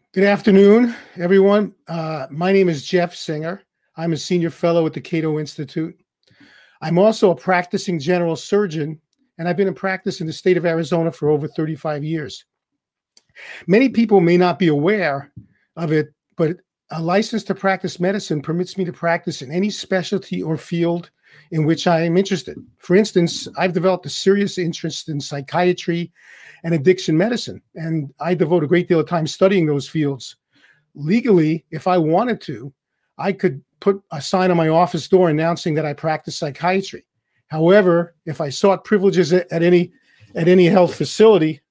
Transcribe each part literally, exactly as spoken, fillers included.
Good afternoon, everyone. Uh, my name is Jeff Singer. I'm a senior fellow at the Cato Institute. I'm also a practicing general surgeon, and I've been in practice in the state of Arizona for over thirty-five years. Many people may not be aware of it, but a license to practice medicine permits me to practice in any specialty or field in which I am interested. For instance, I've developed a serious interest in psychiatry and addiction medicine, and I devote a great deal of time studying those fields. Legally, if I wanted to, I could put a sign on my office door announcing that I practice psychiatry. However, if I sought privileges at, at any at any health facility,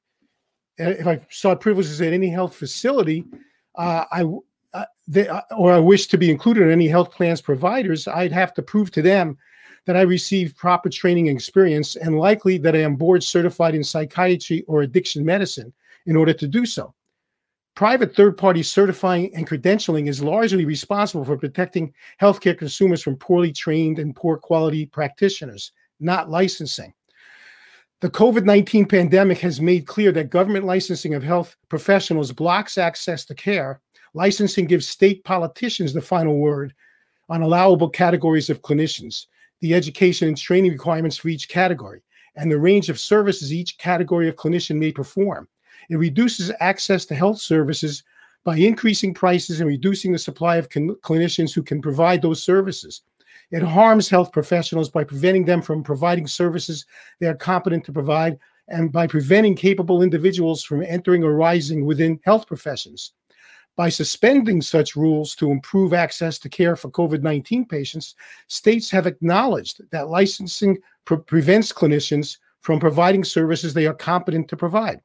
if I sought privileges at any health facility, uh, I uh, they, uh, or I wish to be included in any health plans providers, I'd have to prove to them that I received proper training and experience, and likely that I am board certified in psychiatry or addiction medicine in order to do so. Private third-party certifying and credentialing is largely responsible for protecting healthcare consumers from poorly trained and poor quality practitioners, not licensing. The COVID nineteen pandemic has made clear that government licensing of health professionals blocks access to care. Licensing gives state politicians the final word on allowable categories of clinicians, the education and training requirements for each category, and the range of services each category of clinician may perform. It reduces access to health services by increasing prices and reducing the supply of con- clinicians who can provide those services. It harms health professionals by preventing them from providing services they are competent to provide, and by preventing capable individuals from entering or rising within health professions. By suspending such rules to improve access to care for COVID nineteen patients, states have acknowledged that licensing pre- prevents clinicians from providing services they are competent to provide.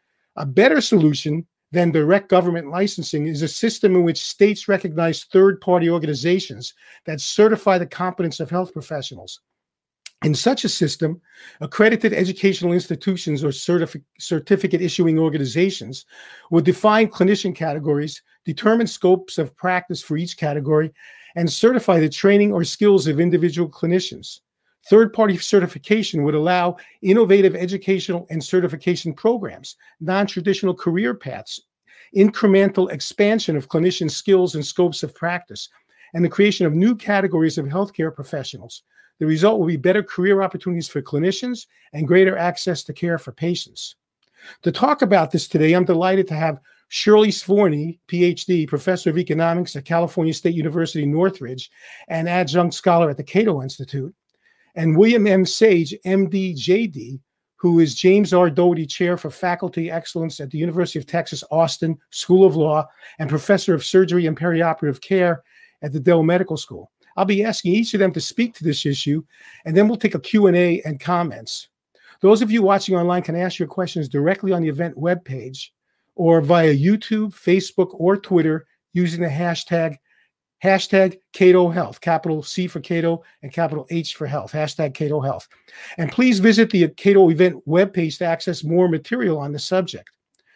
A better solution than direct government licensing is a system in which states recognize third-party organizations that certify the competence of health professionals. In such a system, accredited educational institutions or certific- certificate issuing organizations would define clinician categories, determine scopes of practice for each category, and certify the training or skills of individual clinicians. Third-party certification would allow innovative educational and certification programs, non-traditional career paths, incremental expansion of clinician skills and scopes of practice, and the creation of new categories of healthcare professionals. The result will be better career opportunities for clinicians and greater access to care for patients. To talk about this today, I'm delighted to have Shirley Svorny, P H D, Professor of Economics at California State University, Northridge, and Adjunct Scholar at the Cato Institute, and William M. Sage, M D, J D, who is James R. Doherty Chair for Faculty Excellence at the University of Texas, Austin School of Law, and Professor of Surgery and Perioperative Care at the Dell Medical School. I'll be asking each of them to speak to this issue, and then we'll take a Q and A and comments. Those of you watching online can ask your questions directly on the event webpage or via YouTube, Facebook, or Twitter using the hashtag, hashtag Cato Health, capital C for Cato and capital H for Health, hashtag Cato Health. And please visit the Cato event webpage to access more material on the subject.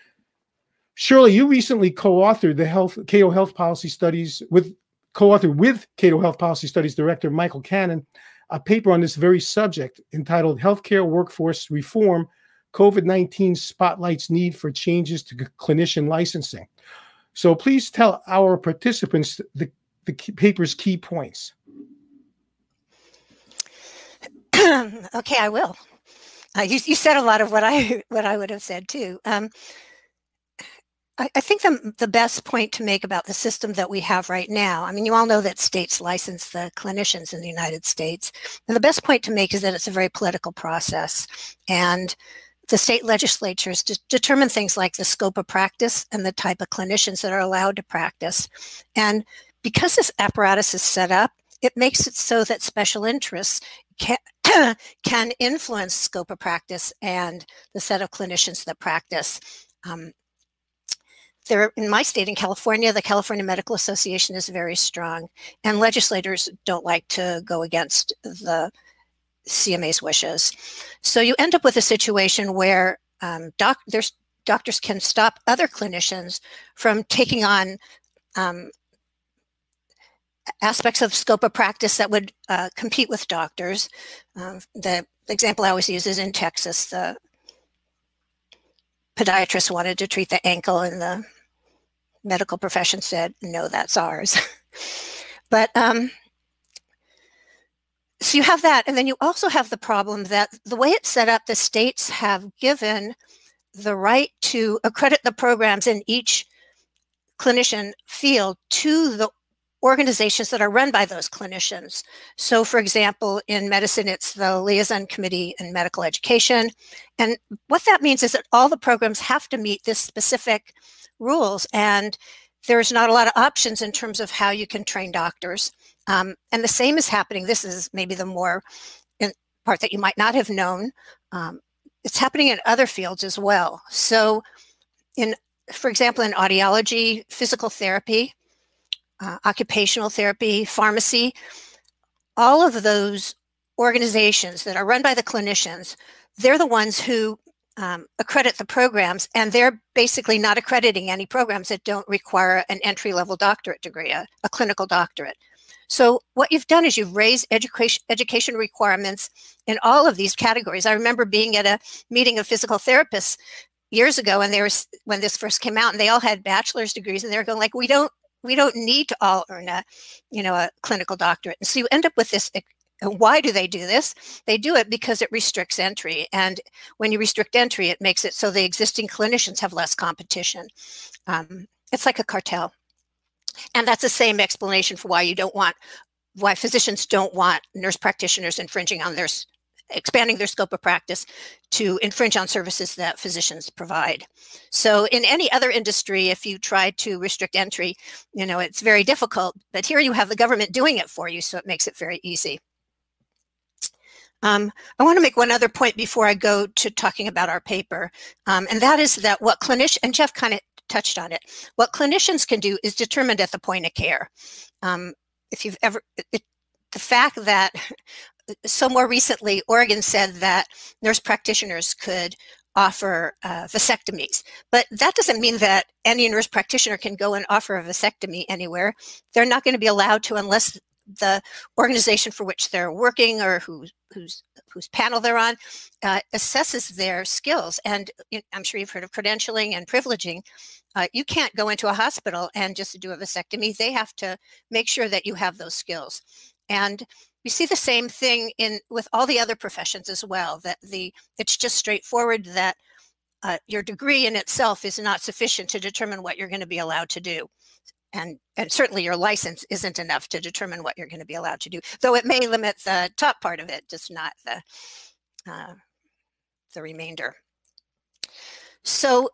Shirley, you recently co-authored the health, Cato Health Policy Studies with co-authored with Cato Health Policy Studies Director Michael Cannon, a paper on this very subject entitled Healthcare Workforce Reform, COVID nineteen Spotlights Need for Changes to Clinician Licensing. So please tell our participants the, the paper's key points. Okay, I will. Uh, you, you said a lot of what I what I would have said too. Um, I, I think the, the best point to make about the system that we have right now, I mean, you all know that states license the clinicians in the United States. And the best point to make is that it's a very political process. And the state legislatures de- determine things like the scope of practice and the type of clinicians that are allowed to practice. And because this apparatus is set up, it makes it so that special interests can, can influence scope of practice and the set of clinicians that practice. Um, There, in my state, in California, the California Medical Association is very strong, and legislators don't like to go against the C M A's wishes. So you end up with a situation where um, doc, there's, doctors can stop other clinicians from taking on um, aspects of scope of practice that would uh, compete with doctors. Um, the example I always use is in Texas. The podiatrist wanted to treat the ankle, and the medical profession said, no, that's ours. But um, so you have that, and then you also have the problem that the way it's set up, the states have given the right to accredit the programs in each clinician field to the organizations that are run by those clinicians. So for example, in medicine, it's the Liaison Committee in Medical Education. And what that means is that all the programs have to meet this specific rules, and there's not a lot of options in terms of how you can train doctors. Um, and the same is happening. This is maybe the more in part that you might not have known. Um, it's happening in other fields as well. So in, for example, in audiology, physical therapy, uh, occupational therapy, pharmacy, all of those organizations that are run by the clinicians, they're the ones who um, accredit the programs, and they're basically not accrediting any programs that don't require an entry-level doctorate degree, a, a clinical doctorate. So what you've done is you've raised education, education requirements in all of these categories. I remember being at a meeting of physical therapists years ago, and they were, when this first came out, and they all had bachelor's degrees, and they're going like, we don't, we don't need to all earn a, you know, a clinical doctorate. And so you end up with this. Why do they do this? They do it because it restricts entry. And when you restrict entry, it makes it so the existing clinicians have less competition. Um, it's like a cartel. And that's the same explanation for why you don't want, why physicians don't want nurse practitioners infringing on their, expanding their scope of practice to infringe on services that physicians provide. So in any other industry, if you try to restrict entry, you know, it's very difficult, but here you have the government doing it for you, so it makes it very easy. Um, I want to make one other point before I go to talking about our paper, um, and that is that what clinicians, and Jeff kind of touched on it, what clinicians can do is determined at the point of care. Um, if you've ever, it, the fact that, so more recently, Oregon said that nurse practitioners could offer uh, vasectomies, but that doesn't mean that any nurse practitioner can go and offer a vasectomy anywhere. They're not going to be allowed to unless the organization for which they're working or who, whose, whose panel they're on uh, assesses their skills. And I'm sure you've heard of credentialing and privileging. Uh, you can't go into a hospital and just do a vasectomy. They have to make sure that you have those skills. And we see the same thing in with all the other professions as well, that the it's just straightforward that uh, your degree in itself is not sufficient to determine what you're going to be allowed to do. And, and certainly your license isn't enough to determine what you're going to be allowed to do, though it may limit the top part of it, just not the, uh, the remainder. So,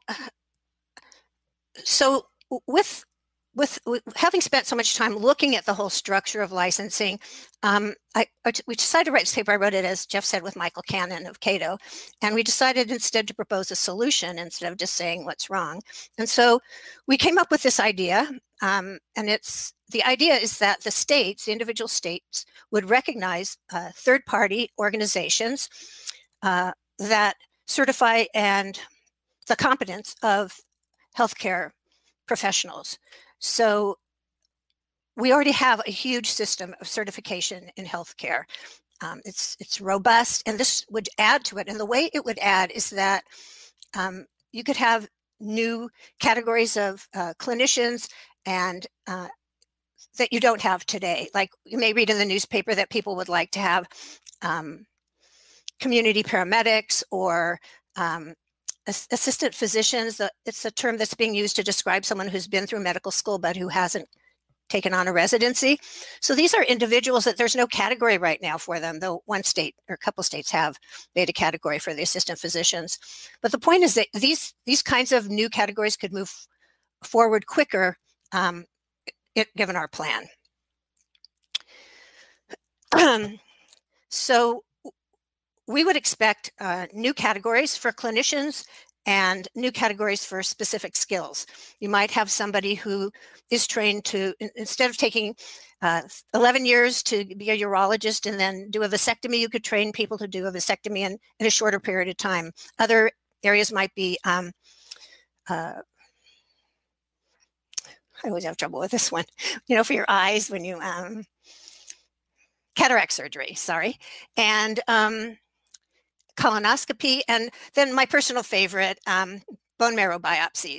so with, with, with having spent so much time looking at the whole structure of licensing, um, I, I, we decided to write this paper. I wrote it, as Jeff said, with Michael Cannon of Cato, and we decided instead to propose a solution instead of just saying what's wrong. And so we came up with this idea. Um, and it's the idea is that the states, the individual states, would recognize uh, third-party organizations uh, that certify and the competence of healthcare professionals. So we already have a huge system of certification in healthcare. Um, it's it's robust, and this would add to it. And the way it would add is that um, you could have new categories of uh, clinicians and uh, that you don't have today. Like you may read in the newspaper that people would like to have um, community paramedics or um, assistant physicians. It's a term that's being used to describe someone who's been through medical school but who hasn't taken on a residency. So these are individuals that there's no category right now for them, though one state or a couple states have made a category for the assistant physicians. But the point is that these, these kinds of new categories could move forward quicker um, it, given our plan. Um, so we would expect uh, new categories for clinicians and new categories for specific skills. You might have somebody who is trained to, instead of taking uh, eleven years to be a urologist and then do a vasectomy, you could train people to do a vasectomy in, in a shorter period of time. Other areas might be, um, uh, I always have trouble with this one, you know, for your eyes when you, um, cataract surgery, sorry. And um, colonoscopy, and then my personal favorite, um, bone marrow biopsies.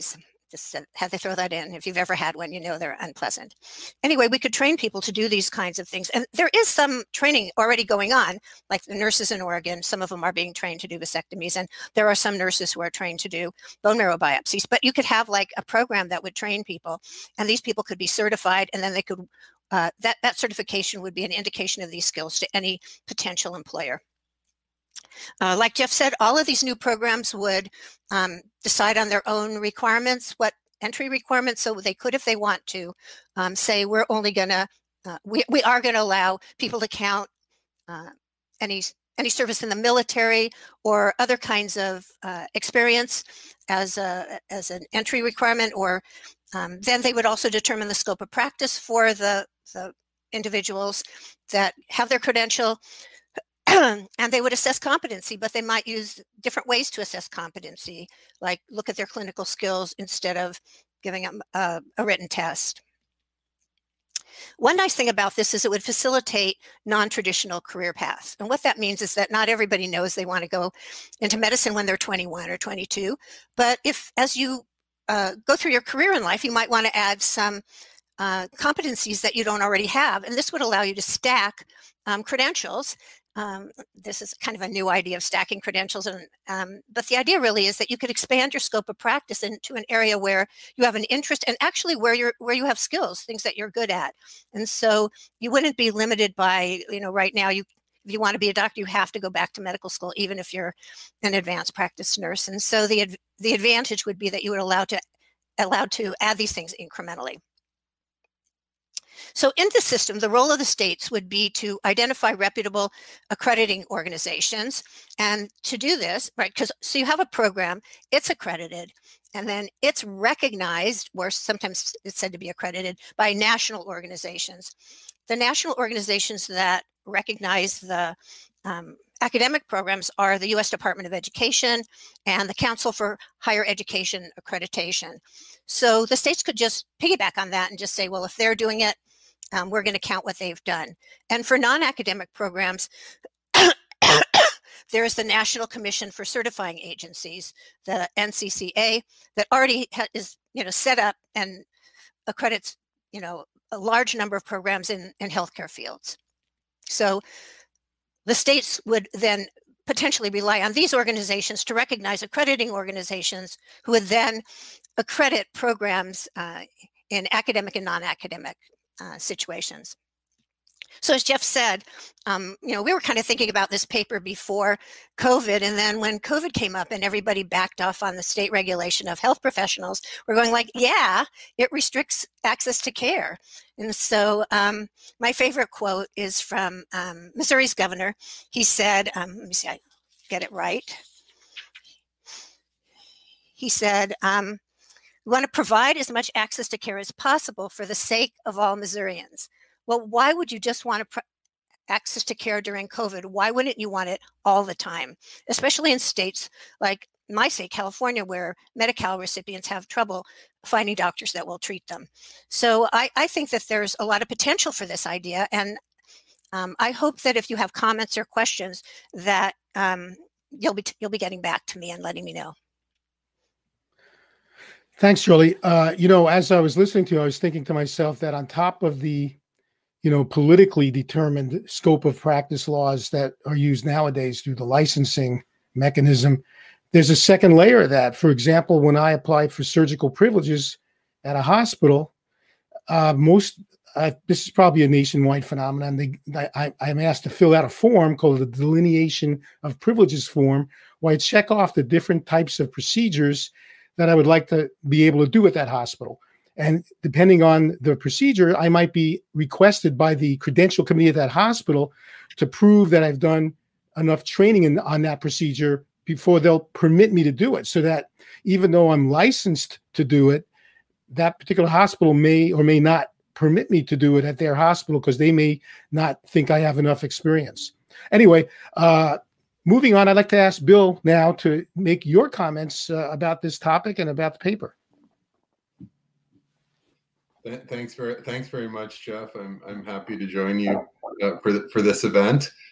Just had to throw that in. If you've ever had one, you know they're unpleasant. Anyway, we could train people to do these kinds of things. And there is some training already going on, like the nurses in Oregon. Some of them are being trained to do vasectomies. And there are some nurses who are trained to do bone marrow biopsies. But you could have like a program that would train people. And these people could be certified. And then they could, uh, that, that certification would be an indication of these skills to any potential employer. Uh, like Jeff said, all of these new programs would um, decide on their own requirements, what entry requirements, so they could, if they want to, um, say we're only going to, uh, we, we are going to allow people to count uh, any, any service in the military or other kinds of uh, experience as, a, as an entry requirement, or um, then they would also determine the scope of practice for the, the individuals that have their credential. And they would assess competency, but they might use different ways to assess competency, like look at their clinical skills instead of giving them a, a written test. One nice thing about this is it would facilitate non-traditional career paths. And what that means is that not everybody knows they want to go into medicine when they're twenty-one or twenty-two. But if, as you uh, go through your career in life, you might want to add some uh, competencies that you don't already have. And this would allow you to stack um, credentials. Um, this is kind of a new idea of stacking credentials, and um, but the idea really is that you could expand your scope of practice into an area where you have an interest, and actually where you're where you have skills, things that you're good at. And so you wouldn't be limited by, you know, right now you if you want to be a doctor, you have to go back to medical school, even if you're an advanced practice nurse. And so the the advantage would be that you would allow to allowed to add these things incrementally. So in the system, the role of the states would be to identify reputable accrediting organizations. And to do this, right, because so you have a program, it's accredited, and then it's recognized, or sometimes it's said to be accredited, by national organizations. The national organizations that recognize the um, academic programs are the U S Department of Education and the Council for Higher Education Accreditation. So the states could just piggyback on that and just say, well, if they're doing it, Um, we're going to count what they've done. And for non-academic programs, there is the National Commission for Certifying Agencies, the N C C A, that already is, you know, set up and accredits, you know, a large number of programs in, in healthcare fields. So the states would then potentially rely on these organizations to recognize accrediting organizations who would then accredit programs uh, in academic and non-academic Uh, situations. So as Jeff said, um, you know, we were kind of thinking about this paper before COVID, and then when COVID came up and everybody backed off on the state regulation of health professionals, we're going like, yeah, it restricts access to care. And so um, my favorite quote is from um, Missouri's governor. He said, um, let me see, I get it right. He said, um, we want to provide as much access to care as possible for the sake of all Missourians. Well, why would you just want to access to care during COVID? Why wouldn't you want it all the time? Especially in states like my state, California, where Medi-Cal recipients have trouble finding doctors that will treat them. So I, I think that there's a lot of potential for this idea. And um, I hope that if you have comments or questions that um, you'll be, you'll be getting back to me and letting me know. Thanks, Jolie. Uh, you know, as I was listening to you, I was thinking to myself that on top of the, you know, politically determined scope of practice laws that are used nowadays through the licensing mechanism, there's a second layer of that. For example, when I applied for surgical privileges at a hospital, uh, most, uh, this is probably a nationwide phenomenon. They, I, I'm asked to fill out a form called the Delineation of Privileges form, where I check off the different types of procedures that I would like to be able to do at that hospital. And depending on the procedure, I might be requested by the credential committee at that hospital to prove that I've done enough training in, on that procedure before they'll permit me to do it. So that even though I'm licensed to do it, that particular hospital may or may not permit me to do it at their hospital because they may not think I have enough experience. Anyway, uh, moving on, I'd like to ask Bill now to make your comments uh, about this topic and about the paper. Thanks very, thanks very much, Jeff. I'm I'm happy to join you uh, for the, for this event.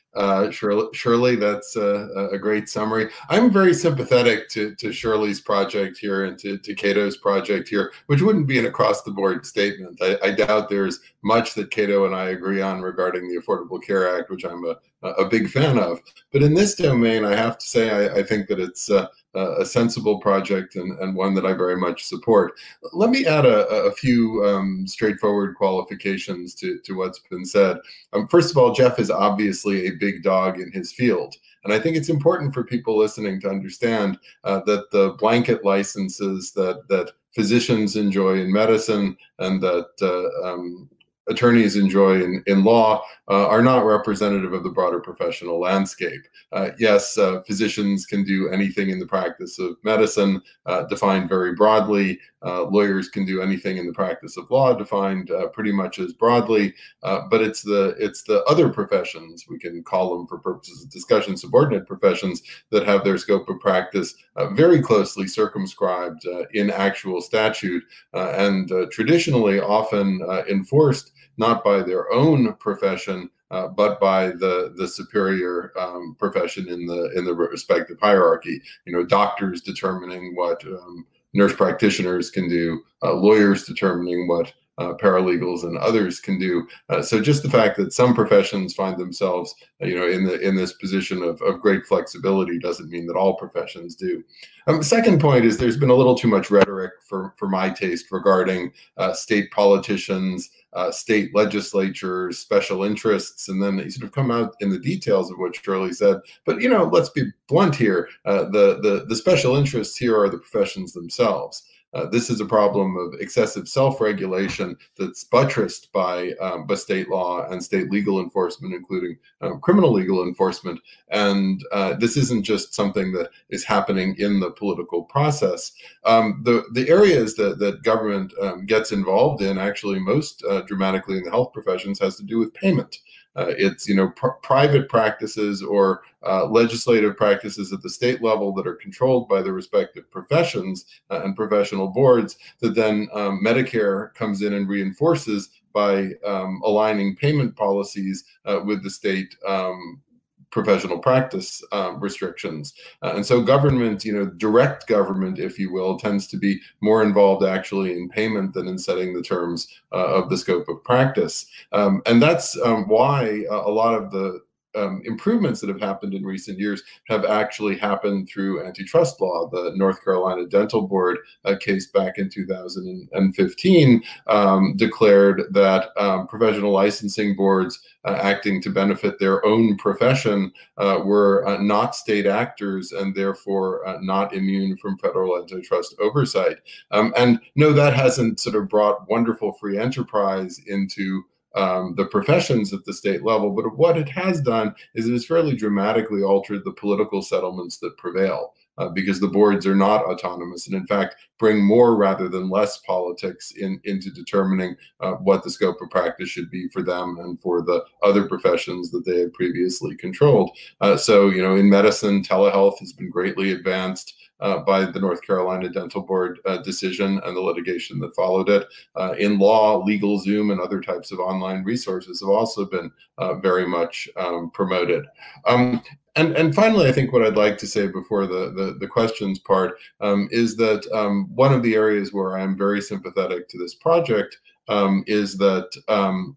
uh, Shirley. Shirley, that's a, a great summary. I'm very sympathetic to, to Shirley's project here and to, to Cato's project here, which wouldn't be an across-the-board statement. I, I doubt there's much that Cato and I agree on regarding the Affordable Care Act, which I'm a, a big fan of. But in this domain, I have to say, I, I think that it's uh, a sensible project and, and one that I very much support. Let me add a, a few um, straightforward qualifications to, to what's been said. Um, first of all, Jeff is obviously a big dog in his field. And I think it's important for people listening to understand uh, that the blanket licenses that, that physicians enjoy in medicine and that uh, um, attorneys enjoy in, in law uh, are not representative of the broader professional landscape. Uh, yes, uh, physicians can do anything in the practice of medicine, uh, defined very broadly. Uh, lawyers can do anything in the practice of law, defined uh, pretty much as broadly. Uh, but it's the it's the other professions, we can call them for purposes of discussion, subordinate professions, that have their scope of practice uh, very closely circumscribed uh, in actual statute uh, and uh, traditionally often uh, enforced not by their own profession, uh, but by the the superior um, profession in the in the respective hierarchy. You know, doctors determining what um, nurse practitioners can do, uh, lawyers determining what uh, paralegals and others can do. Uh, so just the fact that some professions find themselves, you know, in the in this position of, of great flexibility doesn't mean that all professions do. Um, the second point is there's been a little too much rhetoric for, for my taste regarding uh, state politicians, uh, state legislatures, special interests, and then you sort of come out in the details of what Shirley said. But, you know, let's be blunt here. Uh, the, the, the special interests here are the professions themselves. Uh, this is a problem of excessive self-regulation that's buttressed by, um, by state law and state legal enforcement, including um, criminal legal enforcement. And uh, this isn't just something that is happening in the political process. Um, the, the areas that, that government um, gets involved in, actually most uh, dramatically in the health professions, has to do with payment. Uh, it's, you know, pr private practices or uh, legislative practices at the state level that are controlled by the respective professions uh, and professional boards that then um, Medicare comes in and reinforces by um, aligning payment policies uh, with the state um, professional practice um, restrictions. Uh, and so government, you know, direct government, if you will, tends to be more involved actually in payment than in setting the terms uh, of the scope of practice. Um, and that's um, why uh, a lot of the Um, improvements that have happened in recent years have actually happened through antitrust law. The North Carolina Dental Board uh, case back in two thousand fifteen um, declared that um, professional licensing boards uh, acting to benefit their own profession uh, were uh, not state actors and therefore uh, not immune from federal antitrust oversight. Um, and no, that hasn't sort of brought wonderful free enterprise into Um, the professions at the state level, but what it has done is it has fairly dramatically altered the political settlements that prevail uh, because the boards are not autonomous and in fact bring more rather than less politics in, into determining uh, what the scope of practice should be for them and for the other professions that they had previously controlled. Uh, so, you know, in medicine, telehealth has been greatly advanced Uh, by the North Carolina Dental Board uh, decision and the litigation that followed it. Uh, in law, LegalZoom and other types of online resources have also been uh, very much um, promoted. Um, and, and finally, I think what I'd like to say before the, the, the questions part um, is that um, one of the areas where I'm very sympathetic to this project um, is that um,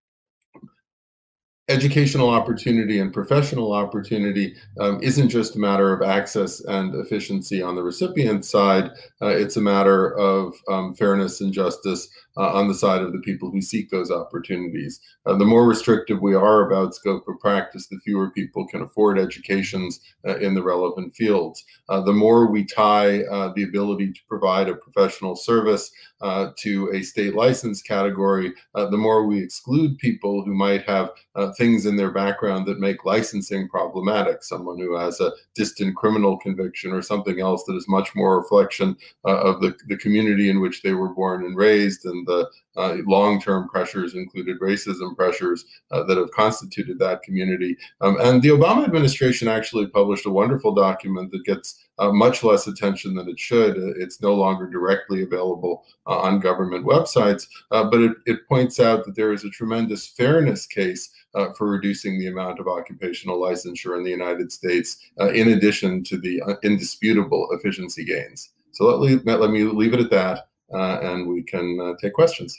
educational opportunity and professional opportunity um, isn't just a matter of access and efficiency on the recipient side. Uh, it's a matter of um, fairness and justice uh, on the side of the people who seek those opportunities. Uh, the more restrictive we are about scope of practice, the fewer people can afford educations uh, in the relevant fields. Uh, the more we tie uh, the ability to provide a professional service uh, to a state license category, uh, the more we exclude people who might have uh, things in their background that make licensing problematic. Someone who has a distant criminal conviction or something else that is much more a reflection uh, of the, the community in which they were born and raised and the uh, long-term pressures, included racism pressures uh, that have constituted that community. Um, and the Obama administration actually published a wonderful document that gets uh, much less attention than it should. It's no longer directly available uh, on government websites, uh, but it, it points out that there is a tremendous fairness case uh, for reducing the amount of occupational licensure in the United States, uh, in addition to the uh, indisputable efficiency gains. So let, let, let me leave it at that, uh, and we can uh, take questions.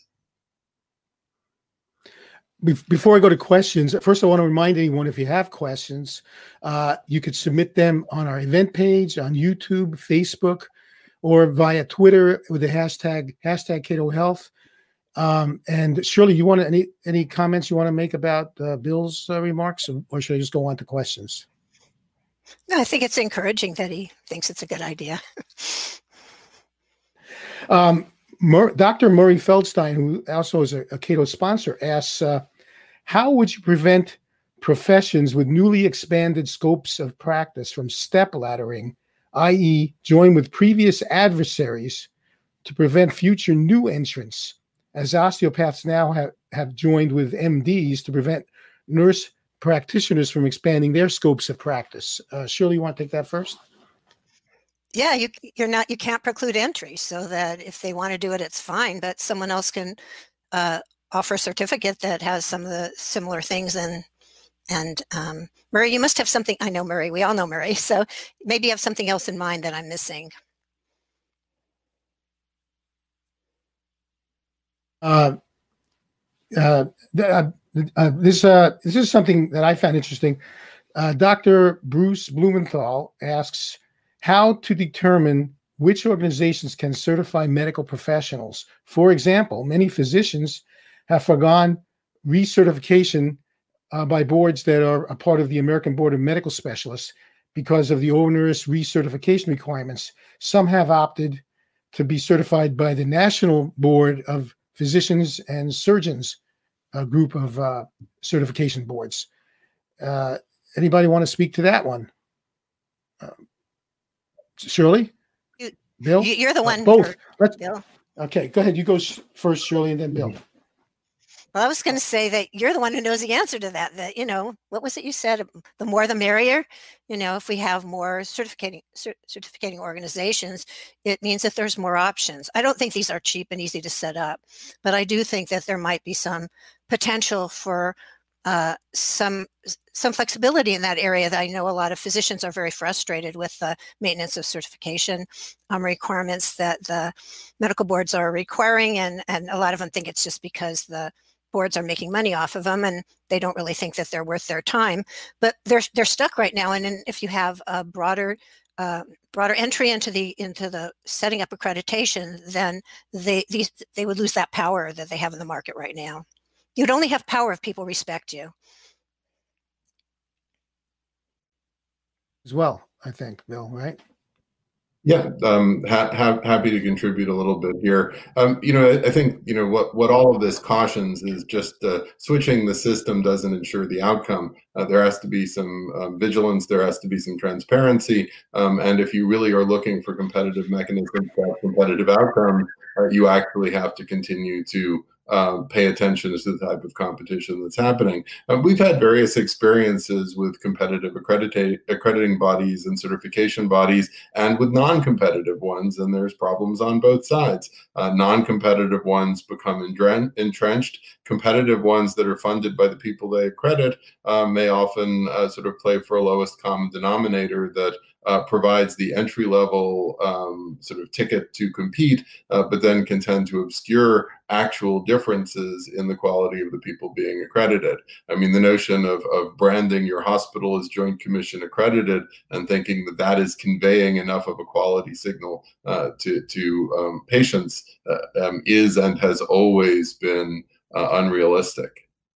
Before I go to questions, first I want to remind anyone, if you have questions, uh, you could submit them on our event page, on YouTube, Facebook, or via Twitter with the hashtag, hashtag Cato Health. Um, and Shirley, you want to, any any comments you want to make about uh, Bill's uh, remarks, or, or should I just go on to questions? No, I think it's encouraging that he thinks it's a good idea. um, Mur Doctor Murray Feldstein, who also is a, a Cato sponsor, asks, uh, how would you prevent professions with newly expanded scopes of practice from stepladdering, that is join with previous adversaries to prevent future new entrants, as osteopaths now have, have joined with M Ds to prevent nurse practitioners from expanding their scopes of practice? Uh, Shirley, you want to take that first? Yeah, you you're not you can't preclude entry, so that if they want to do it, it's fine. But someone else can uh, offer a certificate that has some of the similar things. And and um, Murray, you must have something. I know Murray. We all know Murray. So maybe you have something else in mind that I'm missing. Uh, uh, uh, uh, this uh, this is something that I found interesting. Uh, Doctor Bruce Blumenthal asks how to determine which organizations can certify medical professionals. For example, many physicians have foregone recertification uh, by boards that are a part of the American Board of Medical Specialists because of the onerous recertification requirements. Some have opted to be certified by the National Board of Physicians and Surgeons, a group of uh, certification boards. Uh, anybody want to speak to that one? Uh, Shirley? You, Bill? You're the one. Uh, both. Let's, Bill. Okay, go ahead. You go first, Shirley, and then Bill. Well, I was going to say that you're the one who knows the answer to that. That, you know, what was it you said? The more the merrier. You know, if we have more certificating cert, certificating organizations, it means that there's more options. I don't think these are cheap and easy to set up, but I do think that there might be some potential for uh, some some flexibility in that area. That I know a lot of physicians are very frustrated with the maintenance of certification um, requirements that the medical boards are requiring, and and a lot of them think it's just because the boards are making money off of them, and they don't really think that they're worth their time. But they're they're stuck right now. And then if you have a broader uh, broader entry into the into the setting up accreditation, then they these they would lose that power that they have in the market right now. You'd only have power if people respect you. As well, I think, Bill, right? Yeah, um, ha ha happy to contribute a little bit here. Um, you know, I, I think, you know, what, what all of this cautions is just uh, switching the system doesn't ensure the outcome. Uh, there has to be some um, vigilance, there has to be some transparency, um, and if you really are looking for competitive mechanisms for competitive outcomes, uh, you actually have to continue to Uh, pay attention to the type of competition that's happening. Uh, we've had various experiences with competitive accrediting bodies and certification bodies, and with non-competitive ones, and there's problems on both sides. Uh, non-competitive ones become entrenched. Competitive ones that are funded by the people they accredit uh, may often uh, sort of play for a lowest common denominator that Uh, provides the entry-level um, sort of ticket to compete, uh, but then can tend to obscure actual differences in the quality of the people being accredited. I mean, the notion of, of branding your hospital as Joint Commission accredited and thinking that that is conveying enough of a quality signal uh, to, to um, patients uh, um, is and has always been uh, unrealistic.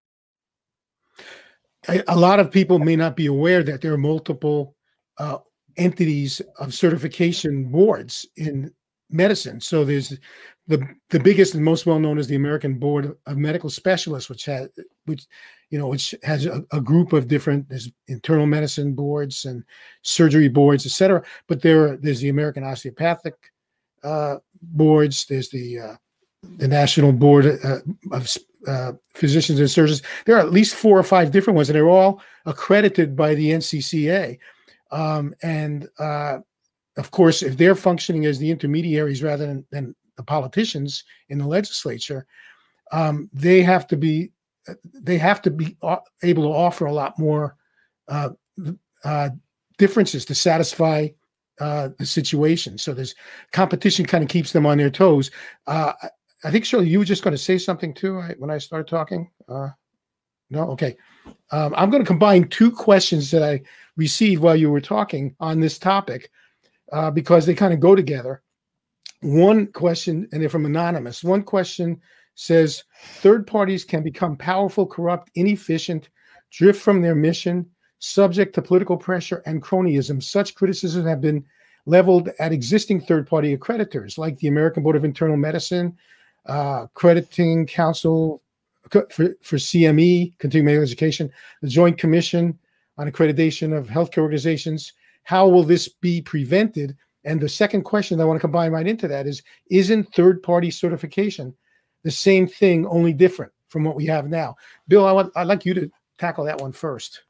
A, a lot of people may not be aware that there are multiple uh, entities of certification boards in medicine. So there's the the biggest and most well known is the American Board of Medical Specialists, which has which you know which has a, a group of different, there's internal medicine boards and surgery boards, et cetera. But there there's the American Osteopathic uh, boards. There's the uh, the National Board uh, of uh, Physicians and Surgeons. There are at least four or five different ones, and they're all accredited by the N C C A. Um, and uh, of course, if they're functioning as the intermediaries rather than, than the politicians in the legislature, um, they have to be they have to be able to offer a lot more uh, uh, differences to satisfy uh, the situation. So there's competition kind of keeps them on their toes. Uh, I think, Shirley, you were just going to say something too right, when I started talking. Uh, no, okay. Um, I'm going to combine two questions that I received while you were talking on this topic uh, because they kind of go together. One question, and they're from Anonymous. One question says, third parties can become powerful, corrupt, inefficient, drift from their mission, subject to political pressure and cronyism. Such criticisms have been leveled at existing third-party accreditors like the American Board of Internal Medicine, uh, Accrediting Council for, for C M E, Continuing Medical Education, the Joint Commission on Accreditation of Healthcare Organizations. How will this be prevented? And the second question I want to combine right into that is, isn't third-party certification the same thing, only different from what we have now? Bill, I want, I'd like you to tackle that one first.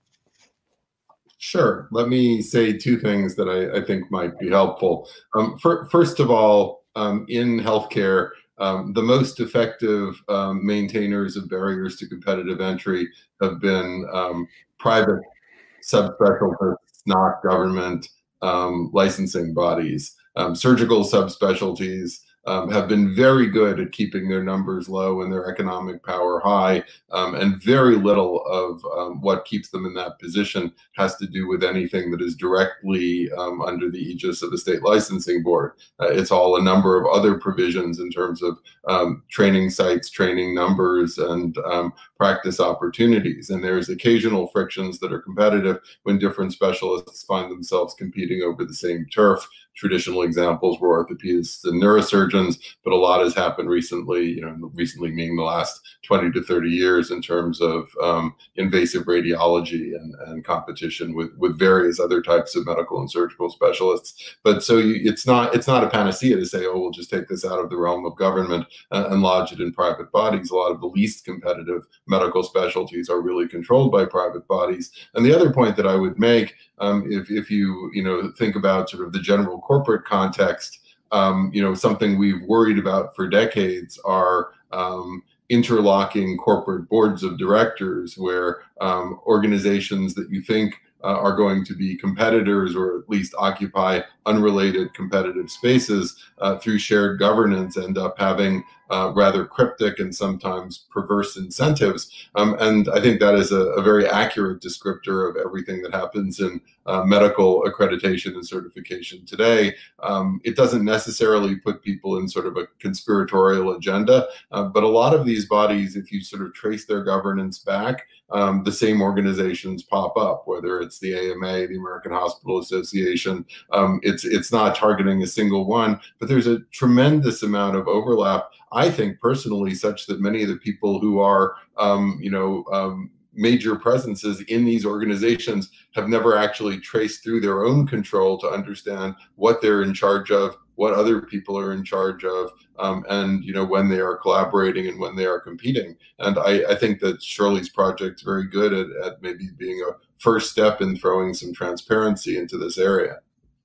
Sure. Let me say two things that I, I think might be helpful. Um, for, first of all, um, in healthcare, um, the most effective um, maintainers of barriers to competitive entry have been um, private subspecialties, not government um, licensing bodies. Um, surgical subspecialties Um, have been very good at keeping their numbers low and their economic power high, um, and very little of um, what keeps them in that position has to do with anything that is directly um, under the aegis of the state licensing board. Uh, it's all a number of other provisions in terms of um, training sites, training numbers, and um, practice opportunities. And there's occasional frictions that are competitive when different specialists find themselves competing over the same turf. Traditional examples were orthopedists and neurosurgeons, but a lot has happened recently, you know, recently meaning the last twenty to thirty years in terms of um, invasive radiology and, and competition with, with various other types of medical and surgical specialists. But so you, it's not it's not a panacea to say, oh, we'll just take this out of the realm of government uh, and lodge it in private bodies. A lot of the least competitive medical specialties are really controlled by private bodies. And the other point that I would make, um, if, if you, you know, think about sort of the general corporate context, um, you know, something we've worried about for decades are um, interlocking corporate boards of directors where um, organizations that you think uh, are going to be competitors or at least occupy unrelated competitive spaces uh, through shared governance end up having uh, rather cryptic and sometimes perverse incentives. Um, and I think that is a, a very accurate descriptor of everything that happens in uh, medical accreditation and certification today. Um, it doesn't necessarily put people in sort of a conspiratorial agenda, uh, but a lot of these bodies, if you sort of trace their governance back, um, the same organizations pop up, whether it's the A M A, the American Hospital Association. Um, it's, it's not targeting a single one, but there's a tremendous amount of overlap, I think personally, such that many of the people who are, um, you know, um, major presences in these organizations have never actually traced through their own control to understand what they're in charge of, what other people are in charge of, um, and you know when they are collaborating and when they are competing. And I, I think that Shirley's project is very good at, at maybe being a first step in throwing some transparency into this area.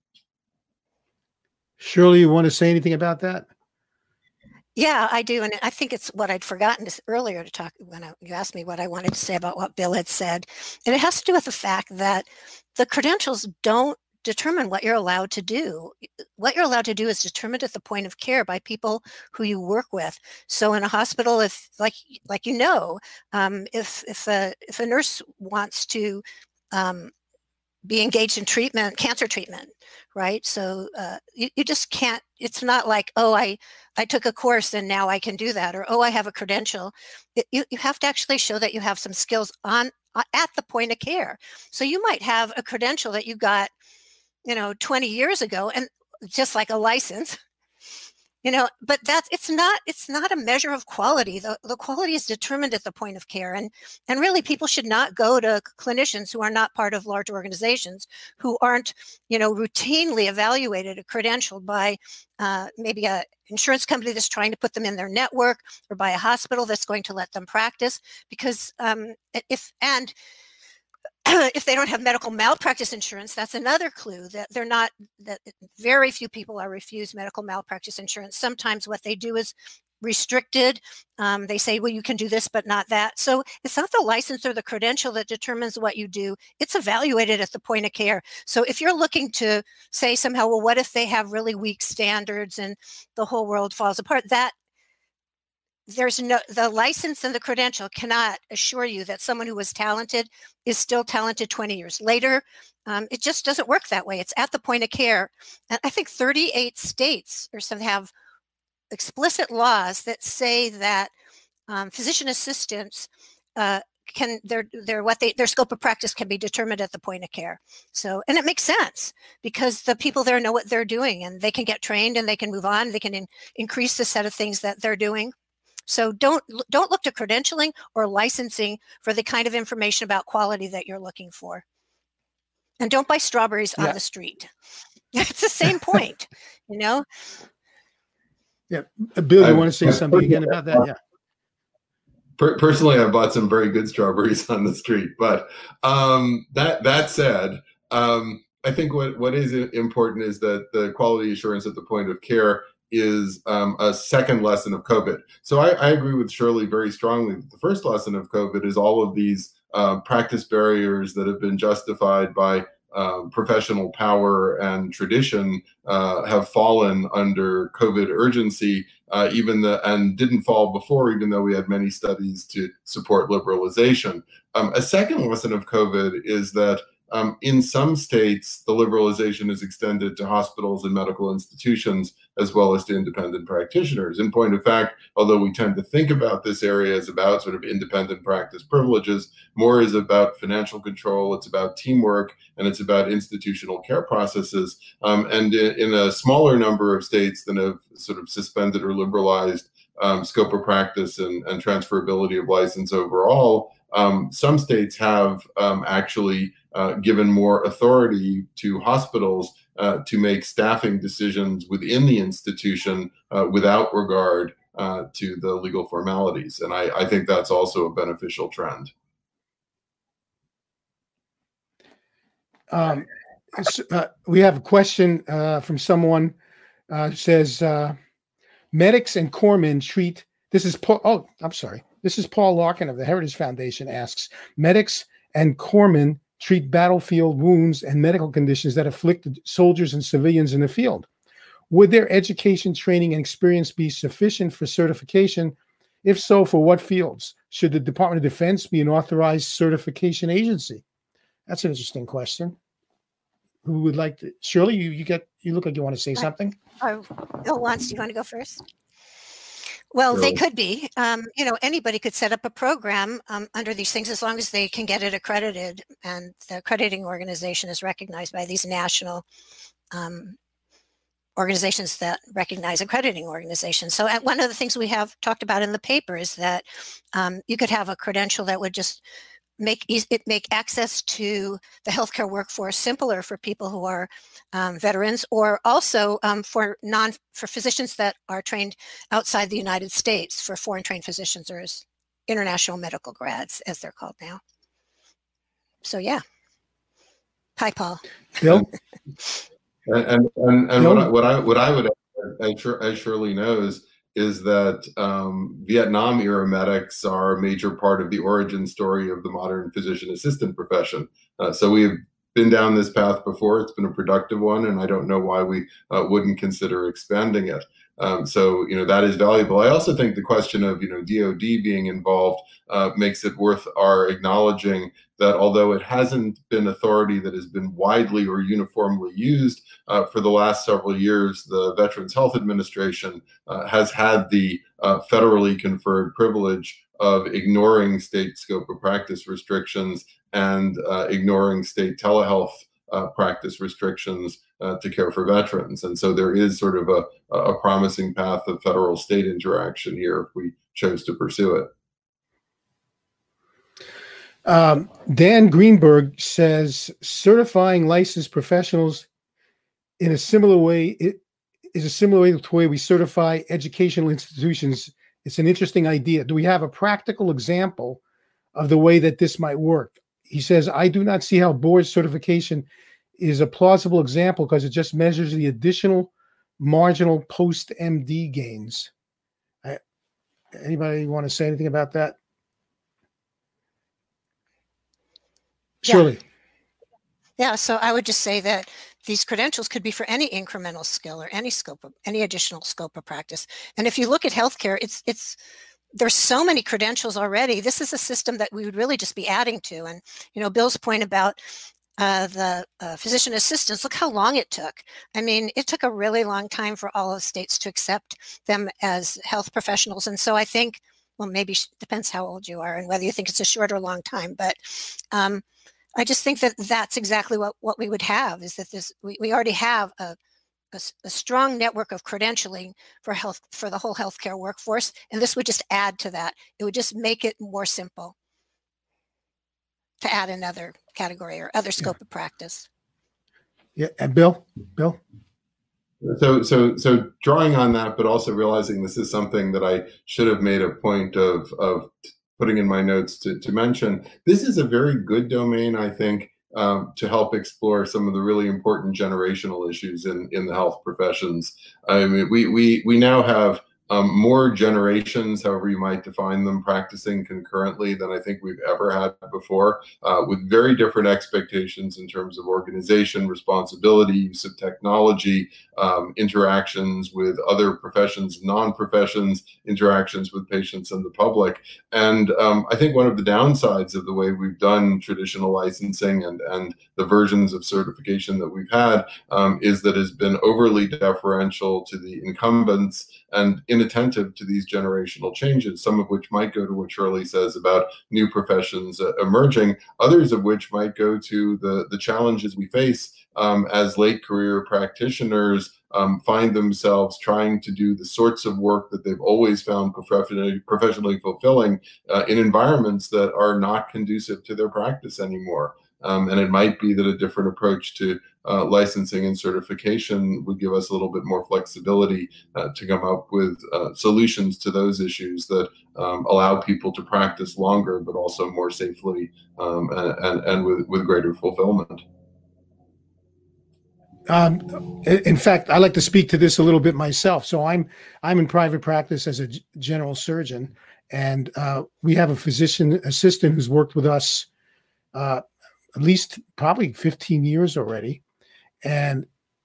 Shirley, you want to say anything about that? Yeah, I do. And I think it's what I'd forgotten to, earlier to talk when I, you asked me what I wanted to say about what Bill had said. And it has to do with the fact that the credentials don't determine what you're allowed to do. What you're allowed to do is determined at the point of care by people who you work with. So in a hospital, if like like you know, um, if if a if a nurse wants to um, be engaged in treatment, cancer treatment, right? So uh, you, you just can't, it's not like, oh, I, I took a course and now I can do that, or, oh, I have a credential. It, you, you have to actually show that you have some skills on at the point of care. So you might have a credential that you got, you know, twenty years ago, and just like a license, You know, but that's it's not it's not a measure of quality. The, the quality is determined at the point of care. And and really people should not go to clinicians who are not part of large organizations, who aren't, you know, routinely evaluated or credentialed by uh, maybe a insurance company that's trying to put them in their network, or by a hospital that's going to let them practice. Because um, if and if they don't have medical malpractice insurance, that's another clue that they're not, that very few people are refused medical malpractice insurance. Sometimes what they do is restricted. Um, they say, well, you can do this, but not that. So it's not the license or the credential that determines what you do. It's evaluated at the point of care. So if you're looking to say somehow, well, what if they have really weak standards and the whole world falls apart? That there's no, the license and the credential cannot assure you that someone who was talented is still talented twenty years later. Um, it just doesn't work that way. It's at the point of care. And I think thirty-eight states or some have explicit laws that say that um, physician assistants uh, can, their, their, what they, their scope of practice can be determined at the point of care. So, and it makes sense because the people there know what they're doing, and they can get trained and they can move on. They can in, increase the set of things that they're doing. So don't don't look to credentialing or licensing for the kind of information about quality that you're looking for. And don't buy strawberries yeah. on the street. It's the same point, you know? Yeah. Bill, you want to say something again about that? Yeah. Personally, I bought some very good strawberries on the street. But um, that that said, um, I think what, what is important is that the quality assurance at the point of care is um, a second lesson of COVID. So I, I agree with Shirley very strongly. The first lesson of COVID is all of these uh, practice barriers that have been justified by uh, professional power and tradition uh, have fallen under COVID urgency, uh, even the and didn't fall before, even though we had many studies to support liberalization. Um, a second lesson of COVID is that Um, in some states, the liberalization is extended to hospitals and medical institutions, as well as to independent practitioners. In point of fact, although we tend to think about this area as about sort of independent practice privileges, more is about financial control, it's about teamwork, and it's about institutional care processes. Um, and in, in a smaller number of states that have sort of suspended or liberalized um, scope of practice and, and transferability of license overall, um, some states have um, actually Uh, given more authority to hospitals uh, to make staffing decisions within the institution uh, without regard uh, to the legal formalities. And I, I think that's also a beneficial trend. Um, uh, we have a question uh, from someone uh, who says, uh, medics and corpsmen treat, this is Paul, oh, I'm sorry. This is Paul Larkin of the Heritage Foundation asks, medics and corpsmen treat battlefield wounds and medical conditions that afflict soldiers and civilians in the field. Would their education, training, and experience be sufficient for certification? If so, for what fields? Should the Department of Defense be an authorized certification agency? That's an interesting question. Who would like to? Shirley, you, you get, you look like you want to say something. Uh, Bill wants, do you want to go first? Well, they could be. Um, you know, anybody could set up a program um, under these things as long as they can get it accredited, and the accrediting organization is recognized by these national um, organizations that recognize accrediting organizations. So uh, one of the things we have talked about in the paper is that um, you could have a credential that would just make it make access to the healthcare workforce simpler for people who are um, veterans, or also um, for non for physicians that are trained outside the United States, for foreign trained physicians, or as international medical grads, as they're called now. So yeah. Hi, Paul. Bill. and and, and, and what, I, what I what I would add, as Shirley knows, is that um, Vietnam era medics are a major part of the origin story of the modern physician assistant profession. Uh, so we've been down this path before. It's been a productive one, and I don't know why we uh, wouldn't consider expanding it. Um, so, you know, that is valuable. I also think the question of, you know, D O D being involved uh, makes it worth our acknowledging that although it hasn't been authority that has been widely or uniformly used uh, for the last several years, the Veterans Health Administration uh, has had the uh, federally conferred privilege of ignoring state scope of practice restrictions and uh, ignoring state telehealth uh, practice restrictions uh, to care for veterans. And so there is sort of a, a promising path of federal-state interaction here if we chose to pursue it. Um, Dan Greenberg says certifying licensed professionals in a similar way it is a similar way to the way we certify educational institutions. It's an interesting idea. Do we have a practical example of the way that this might work? He says, I do not see how board certification is a plausible example because it just measures the additional marginal post-M D gains. I, anybody want to say anything about that? Yeah. Shirley. Yeah, so I would just say that these credentials could be for any incremental skill or any scope of any additional scope of practice. And if you look at healthcare, it's it's there's so many credentials already. This is a system that we would really just be adding to. And you know, Bill's point about uh, the uh, physician assistants, look how long it took. I mean, it took a really long time for all of the states to accept them as health professionals. And so I think, well, maybe depends how old you are and whether you think it's a short or long time, but um, I just think that that's exactly what, what we would have is that this, we, we already have a, a, a strong network of credentialing for health, for the whole healthcare workforce. And this would just add to that. It would just make it more simple to add another category or other scope yeah. of practice. Yeah. And Bill, Bill. So, so, so drawing on that, but also realizing this is something that I should have made a point of, of putting in my notes to, to mention, this is a very good domain, I think, um, to help explore some of the really important generational issues in, in the health professions. I mean, we, we, we now have um, more generations, however you might define them, practicing concurrently than I think we've ever had before, uh, with very different expectations in terms of organization, responsibility, use of technology, um, interactions with other professions, non-professions, interactions with patients and the public. And um, I think one of the downsides of the way we've done traditional licensing and, and the versions of certification that we've had um, is that it's been overly deferential to the incumbents and inattentive to these generational changes, some of which might go to what Shirley says about new professions uh, emerging, others of which might go to the, the challenges we face um, as late career practitioners um, find themselves trying to do the sorts of work that they've always found professionally, professionally fulfilling uh, in environments that are not conducive to their practice anymore. Um, and it might be that a different approach to uh, licensing and certification would give us a little bit more flexibility uh, to come up with uh, solutions to those issues that um, allow people to practice longer, but also more safely um, and, and, and with, with greater fulfillment. Um, in fact, I like to speak to this a little bit myself. So I'm I'm in private practice as a general surgeon, and uh, we have a physician assistant who's worked with us uh, at least probably fifteen years already, and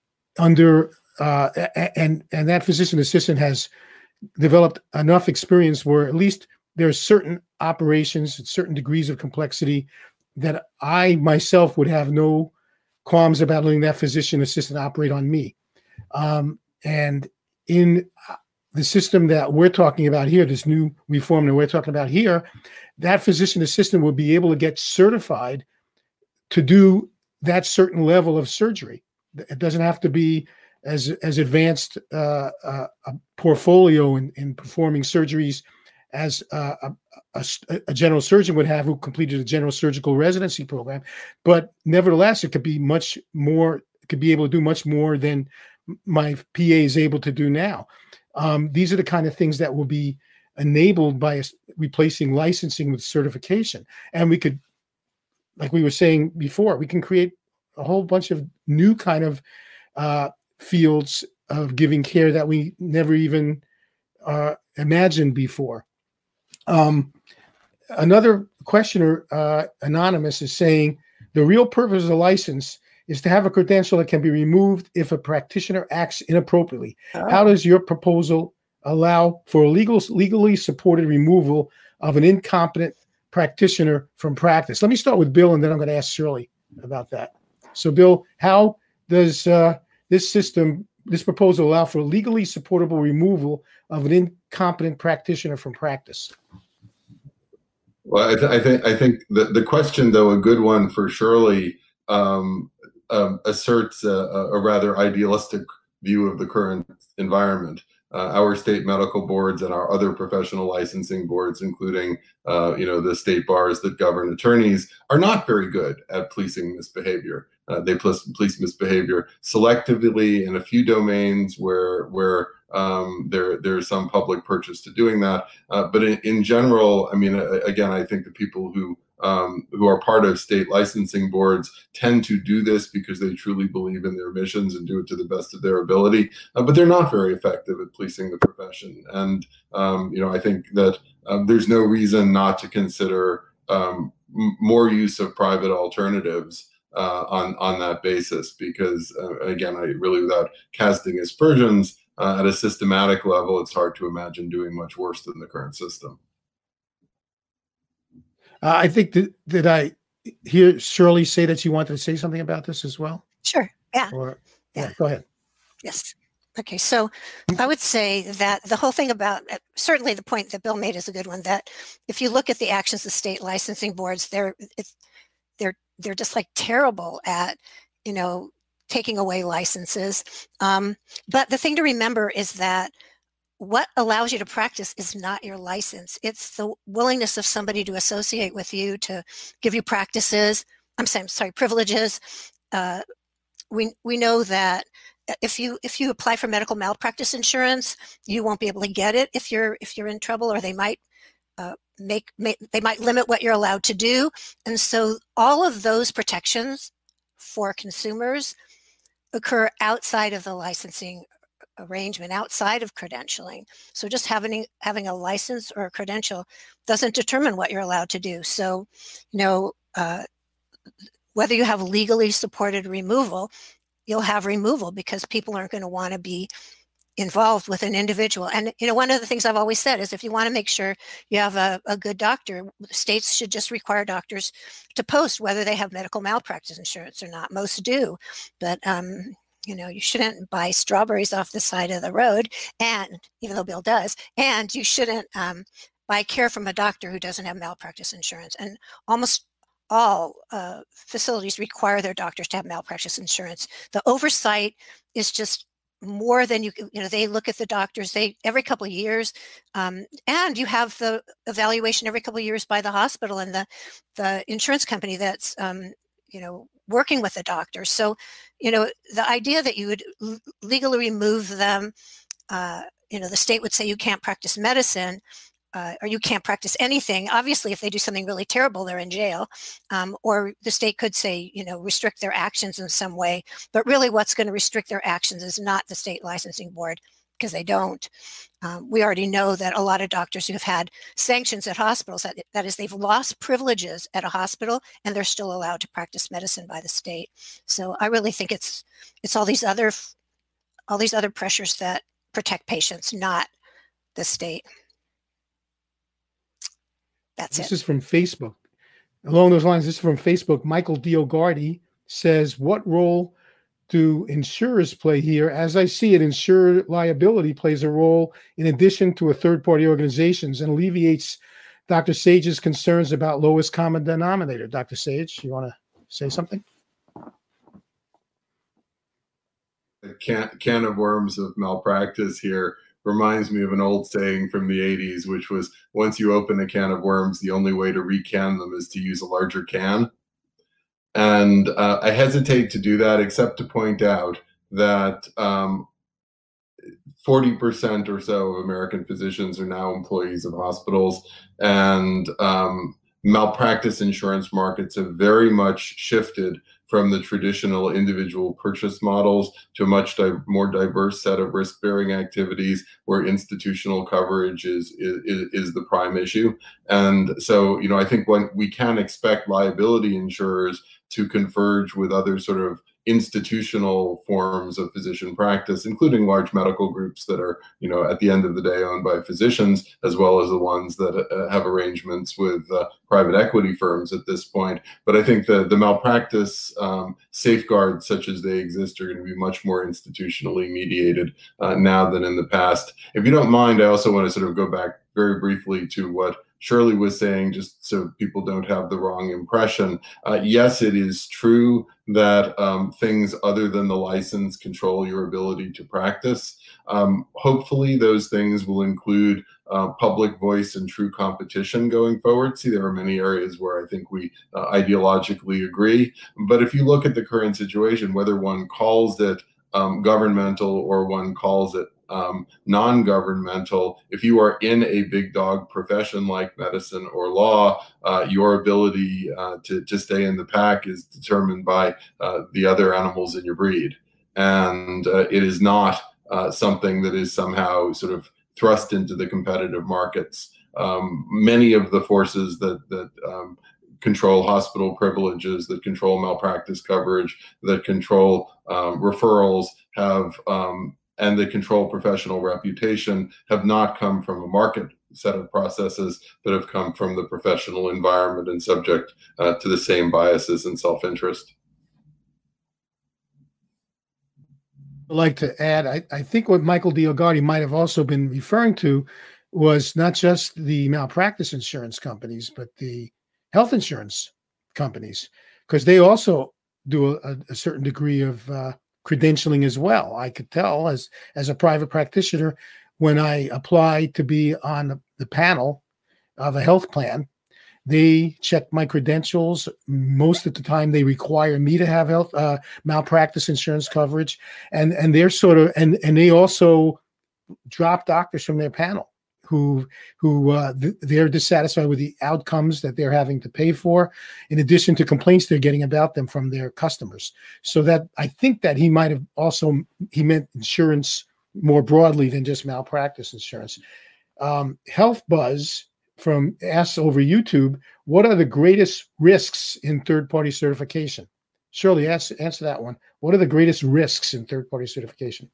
under uh, and and that physician assistant has developed enough experience where at least there are certain operations, certain degrees of complexity that I myself would have no qualms about letting that physician assistant operate on me. Um, and in the system that we're talking about here, this new reform that we're talking about here, that physician assistant will be able to get certified to do that certain level of surgery. It doesn't have to be as, as advanced uh, uh, a portfolio in, in performing surgeries as uh, a, a, a general surgeon would have who completed a general surgical residency program. But nevertheless, it could be much more, it could be able to do much more than my P A is able to do now. Um, these are the kind of things that will be enabled by replacing licensing with certification. And we could, like we were saying before, we can create a whole bunch of new kind of uh, fields of giving care that we never even uh, imagined before. Um, another questioner, uh, anonymous, is saying the real purpose of the license is to have a credential that can be removed if a practitioner acts inappropriately. Oh. How does your proposal allow for a legal, legally supported removal of an incompetent practitioner from practice? Let me start with Bill, and then I'm going to ask Shirley about that. So, Bill, how does uh, this system, this proposal, allow for legally supportable removal of an incompetent practitioner from practice? Well, I, th I think I think the the question, though, a good one for Shirley, um, um, asserts a, a rather idealistic view of the current environment. Uh, our state medical boards and our other professional licensing boards, including uh, you know, the state bars that govern attorneys, are not very good at policing misbehavior. Uh, they police, police misbehavior selectively in a few domains where where um, there there's some public purchase to doing that. Uh, but in, in general, I mean, again, I think the people who Um, who are part of state licensing boards tend to do this because they truly believe in their missions and do it to the best of their ability, uh, but they're not very effective at policing the profession. And, um, you know, I think that um, there's no reason not to consider um, m- more use of private alternatives uh, on, on that basis, because, uh, again, I really, without casting aspersions, uh, at a systematic level, it's hard to imagine doing much worse than the current system. Uh, I think that, did I hear Shirley say that you wanted to say something about this as well? Sure. Yeah. Or, yeah. Yeah. Go ahead. Yes. Okay. So I would say that the whole thing about, uh, certainly the point that Bill made is a good one, that if you look at the actions of state licensing boards, they're, it's, they're, they're just like terrible at, you know, taking away licenses. Um, but the thing to remember is that what allows you to practice is not your license. It's the willingness of somebody to associate with you, to give you practices. I'm saying, sorry, privileges. Uh, we we know that if you if you apply for medical malpractice insurance, you won't be able to get it if you're if you're in trouble, or they might uh, make, make they might limit what you're allowed to do. And so all of those protections for consumers occur outside of the licensing arrangement, outside of credentialing. So just having having a license or a credential doesn't determine what you're allowed to do. So, you know, uh, whether you have legally supported removal, you'll have removal because people aren't going to want to be involved with an individual. And, you know, one of the things I've always said is if you want to make sure you have a, a good doctor, states should just require doctors to post whether they have medical malpractice insurance or not. Most do, but, um, you know, you shouldn't buy strawberries off the side of the road, and even though Bill does, and you shouldn't um, buy care from a doctor who doesn't have malpractice insurance. And almost all uh, facilities require their doctors to have malpractice insurance. The oversight is just more than you, you know, they look at the doctors, they every couple of years, um, and you have the evaluation every couple of years by the hospital and the, the insurance company that's, um, you know, working with the doctor. So, you know, the idea that you would l- legally remove them, uh, you know, the state would say you can't practice medicine uh, or you can't practice anything. Obviously, if they do something really terrible, they're in jail. Um, or the state could say, you know, restrict their actions in some way. But really what's going to restrict their actions is not the state licensing board, because they don't. Um, we already know that a lot of doctors who have had sanctions at hospitals, that, that is, they've lost privileges at a hospital and they're still allowed to practice medicine by the state. So I really think it's it's all these other all these other pressures that protect patients, not the state. That's this it. This is from Facebook. Along those lines, this is from Facebook. Michael Diogardi says, what role do insurers play here? As I see it, insurer liability plays a role in addition to a third-party organizations and alleviates Doctor Sage's concerns about lowest common denominator. Doctor Sage, you want to say something? The can, can of worms of malpractice here reminds me of an old saying from the eighties, which was, once you open a can of worms, the only way to recan them is to use a larger can. And uh, I hesitate to do that, except to point out that um, forty percent or so of American physicians are now employees of hospitals, and um, malpractice insurance markets have very much shifted from the traditional individual purchase models to a much di- more diverse set of risk-bearing activities where institutional coverage is, is is the prime issue. And so, you know, I think when we can expect liability insurers to converge with other sort of institutional forms of physician practice, including large medical groups that are, you know, at the end of the day owned by physicians, as well as the ones that uh, have arrangements with uh, private equity firms at this point. But I think the, the malpractice um, safeguards such as they exist are going to be much more institutionally mediated uh, now than in the past. If you don't mind, I also want to sort of go back very briefly to what Shirley was saying, just so people don't have the wrong impression, uh, yes, it is true that um, things other than the license control your ability to practice. Um, hopefully those things will include uh, public voice and true competition going forward. See, there are many areas where I think we uh, ideologically agree. But if you look at the current situation, whether one calls it um, governmental or one calls it um, non-governmental, if you are in a big dog profession like medicine or law, uh, your ability uh, to, to stay in the pack is determined by uh, the other animals in your breed. And uh, it is not uh, something that is somehow sort of thrust into the competitive markets. Um, many of the forces that, that um, control hospital privileges, that control malpractice coverage, that control um, referrals have, um, and that control professional reputation have not come from a market set of processes, but have come from the professional environment and subject uh, to the same biases and self-interest. I'd like to add, I, I think what Michael DioGuardi might have also been referring to was not just the malpractice insurance companies, but the health insurance companies, because they also do a, a certain degree of uh, credentialing as well. I could tell as, as a private practitioner, when I apply to be on the panel of a health plan, they check my credentials. Most of the time, they require me to have health uh, malpractice insurance coverage, and and they're sort of and and they also drop doctors from their panel who who uh, th they're dissatisfied with the outcomes that they're having to pay for, in addition to complaints they're getting about them from their customers. So that I think that he might have also he meant insurance more broadly than just malpractice insurance. Um, Health Buzz from asks over YouTube, what are the greatest risks in third-party certification? Shirley, answer, answer that one. What are the greatest risks in third-party certification?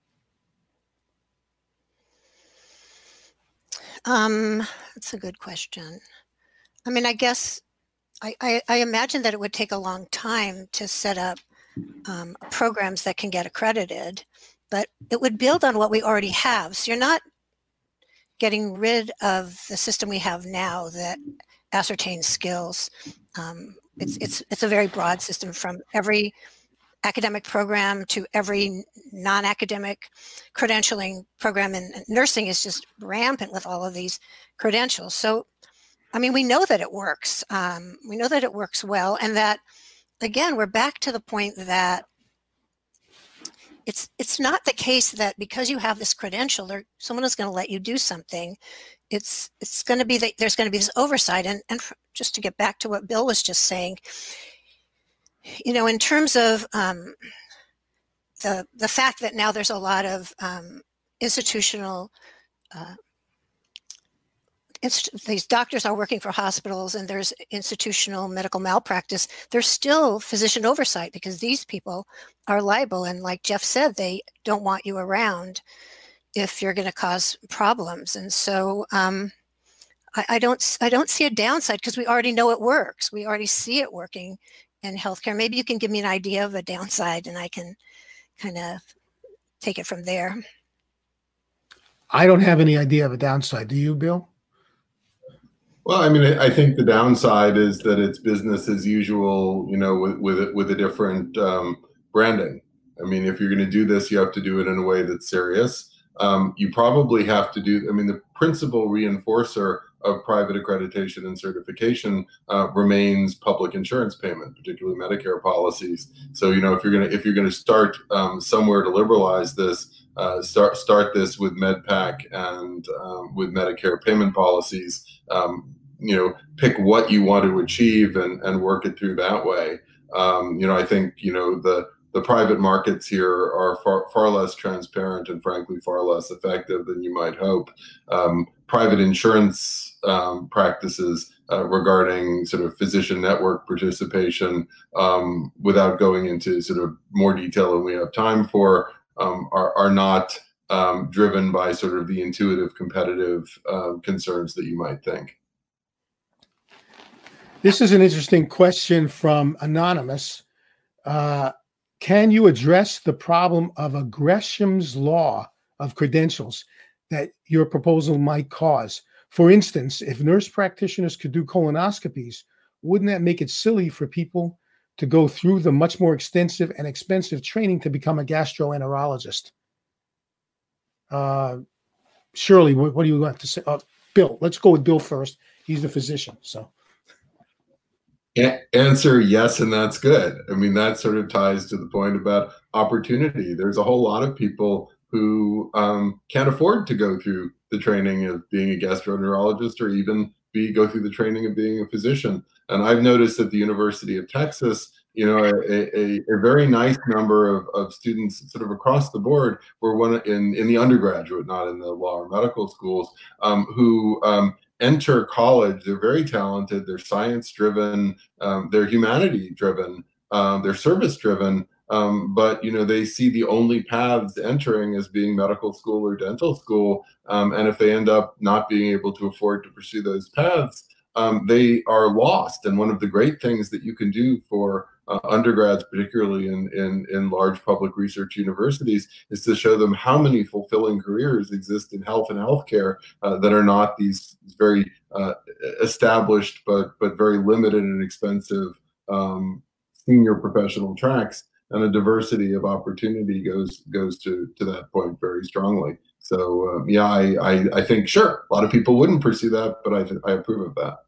Um, that's a good question. I mean, I guess I, I, I imagine that it would take a long time to set up um, programs that can get accredited, but it would build on what we already have. So you're not getting rid of the system we have now that ascertains skills. Um, it's, it's, it's a very broad system, from every academic program to every non-academic credentialing program, and nursing is just rampant with all of these credentials. So, I mean, we know that it works. Um, we know that it works well, and that, again, we're back to the point that It's it's not the case that because you have this credential or someone is going to let you do something. It's it's going to be that there's going to be this oversight. And and just to get back to what Bill was just saying, you know, in terms of um, the the fact that now there's a lot of um, institutional uh, these doctors are working for hospitals, and there's institutional medical malpractice, there's still physician oversight, because these people are liable. And like Jeff said, they don't want you around if you're going to cause problems. And so um, I, I don't I don't see a downside, because we already know it works. We already see it working in healthcare. Maybe you can give me an idea of a downside, and I can kind of take it from there. I don't have any idea of a downside. Do you, Bill? Well, I mean, I think the downside is that it's business as usual, you know, with with, with a different um, branding. I mean, if you're going to do this, you have to do it in a way that's serious. Um, you probably have to do, I mean, the principal reinforcer of private accreditation and certification uh, remains public insurance payment, particularly Medicare policies. So, you know, if you're going to, if you're going to start um, somewhere to liberalize this, uh, start, start this with MedPAC and um, with Medicare payment policies, um, you know, pick what you want to achieve and, and work it through that way. Um, you know, I think, you know, the, the private markets here are far, far less transparent and frankly far less effective than you might hope. Um, private insurance um, practices uh, regarding sort of physician network participation, um, without going into sort of more detail than we have time for, um, are, are not um, driven by sort of the intuitive competitive uh, concerns that you might think. This is an interesting question from Anonymous. Uh, Can you address the problem of a Gresham's law of credentials that your proposal might cause? For instance, if nurse practitioners could do colonoscopies, wouldn't that make it silly for people to go through the much more extensive and expensive training to become a gastroenterologist? Uh, Shirley, what, what do you have to say? Uh, Bill, let's go with Bill first. He's the physician, so. A- answer yes, and that's good. I mean, that sort of ties to the point about opportunity. There's a whole lot of people who um, can't afford to go through the training of being a gastroenterologist or even be go through the training of being a physician. And I've noticed at the University of Texas, you know, a, a, a very nice number of, of students sort of across the board were one in, in the undergraduate, not in the law or medical schools, um, who um, enter college. They're very talented, they're science driven, um, they're humanity driven, um, they're service driven. Um, but you know, they see the only paths entering as being medical school or dental school, um, and if they end up not being able to afford to pursue those paths, um, they are lost. And one of the great things that you can do for uh, undergrads, particularly in, in in large public research universities, is to show them how many fulfilling careers exist in health and healthcare uh, that are not these very uh, established but but very limited and expensive um, senior professional tracks. And a diversity of opportunity goes goes to to that point very strongly. So um, yeah, I, I I think sure, a lot of people wouldn't pursue that, but I I approve of that.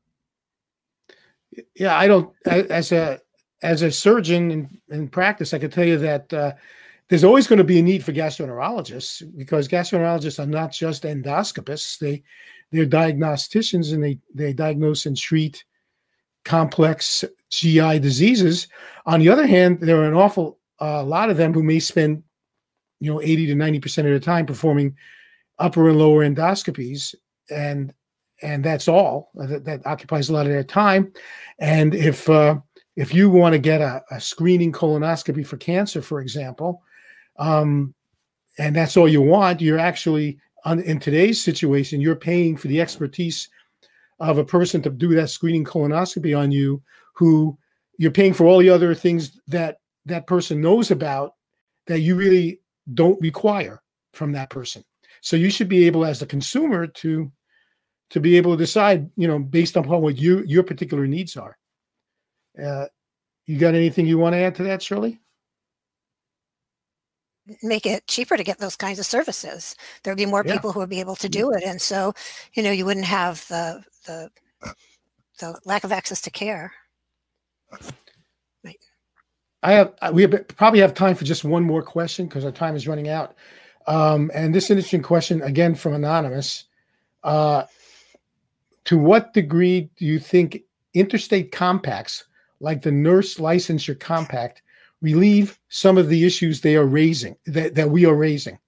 Yeah, I don't. As a as a surgeon in, in practice, I can tell you that uh, there's always going to be a need for gastroenterologists, because gastroenterologists are not just endoscopists. They they're diagnosticians, and they they diagnose and treat complex G I diseases. On the other hand, there are an awful uh, lot of them who may spend, you know, eighty to ninety percent of their time performing upper and lower endoscopies, and and that's all that, that occupies a lot of their time. And if uh, if you want to get a, a screening colonoscopy for cancer, for example, um, and that's all you want, you're actually on, in today's situation, you're paying for the expertise of a person to do that screening colonoscopy on you, who you're paying for all the other things that that person knows about that you really don't require from that person. So you should be able, as a consumer, to to be able to decide, you know, based upon what you your particular needs are. Uh, you got anything you want to add to that, Shirley? Make it cheaper to get those kinds of services. There'd be more Yeah. people who would be able to do it, and so, you know, you wouldn't have the the the lack of access to care. Right. I have we have, probably have time for just one more question because our time is running out. Um, and this interesting question again from anonymous: uh, to what degree do you think interstate compacts, like the nurse licensure compact, relieve some of the issues they are raising, that, that we are raising?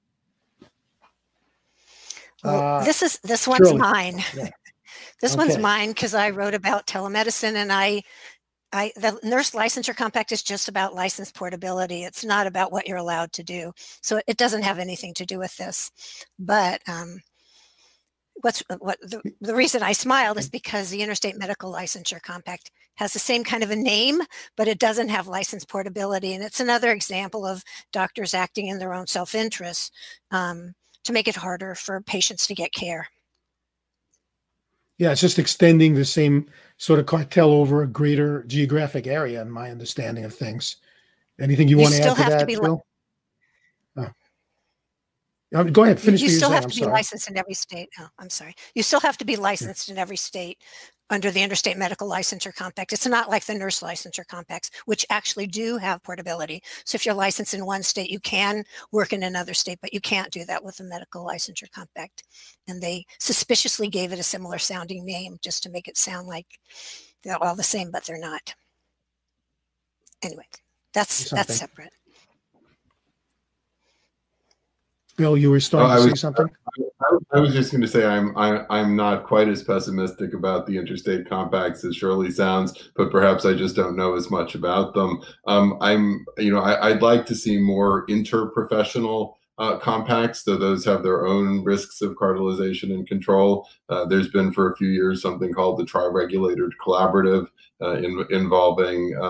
Well, Uh, this is this one's Shirley. mine. Yeah. This one's Okay. mine because I wrote about telemedicine, and I, I the nurse licensure compact is just about license portability. It's not about what you're allowed to do, so it doesn't have anything to do with this. But um, what's what the, the reason I smiled is because the interstate medical licensure compact has the same kind of a name, but it doesn't have license portability, and it's another example of doctors acting in their own self-interest um, to make it harder for patients to get care. Yeah, it's just extending the same sort of cartel over a greater geographic area, in my understanding of things. Anything you, You want to still add to have to that, be li- Bill? Oh. Um, Go ahead, You, finish you what you're still saying. have I'm to be sorry. licensed in every state. Oh, I'm sorry. You still have to be licensed in every state under the interstate medical licensure compact. It's not like the nurse licensure compacts, which actually do have portability. So if you're licensed in one state, you can work in another state, but you can't do that with the medical licensure compact. And they suspiciously gave it a similar sounding name just to make it sound like they're all the same, but they're not. Anyway, that's that's Something. separate. Bill, you were starting Oh, I to say was- something? I, I was just going to say I'm I, I'm not quite as pessimistic about the interstate compacts as Shirley sounds, but perhaps I just don't know as much about them. Um, I'm you know I, I'd like to see more interprofessional uh, compacts, so those have their own risks of cartelization and control. Uh, there's been for a few years something called the Tri-Regulator Collaborative uh, in, involving um,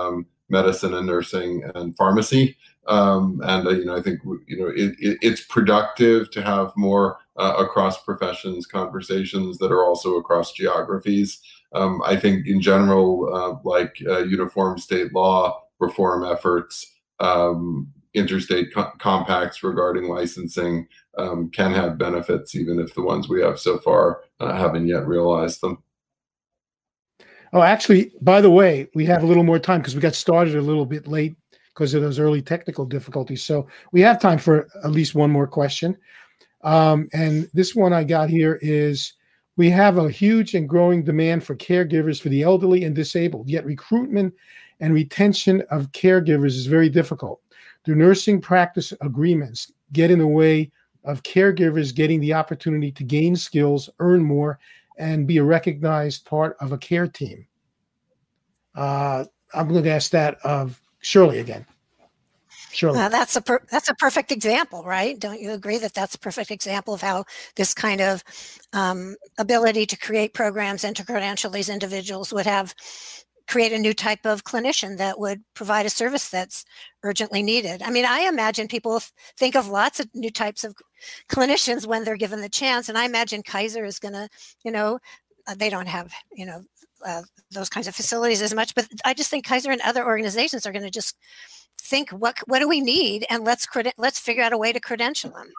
medicine and nursing and pharmacy. Um, and uh, you know, I think you know it, it, it's productive to have more uh, across professions conversations that are also across geographies. Um, I think in general, uh, like uh, uniform state law reform efforts, um, interstate co compacts regarding licensing um, can have benefits, even if the ones we have so far uh, haven't yet realized them. Oh, actually, by the way, we have a little more time because we got started a little bit late because of those early technical difficulties. So we have time for at least one more question. Um, and this one I got here is, we have a huge and growing demand for caregivers for the elderly and disabled, yet recruitment and retention of caregivers is very difficult. Do nursing practice agreements get in the way of caregivers getting the opportunity to gain skills, earn more, and be a recognized part of a care team? Uh, I'm going to ask that of Shirley again. Shirley. Uh, that's a per that's a perfect example, right? Don't you agree that that's a perfect example of how this kind of um, ability to create programs and to credential these individuals would have create a new type of clinician that would provide a service that's urgently needed. I mean, I imagine people think of lots of new types of clinicians when they're given the chance, and I imagine Kaiser is going to, you know, uh, they don't have, you know, uh, those kinds of facilities as much, but I just think Kaiser and other organizations are going to just think, what what do we need, and let's let's figure out a way to credential them.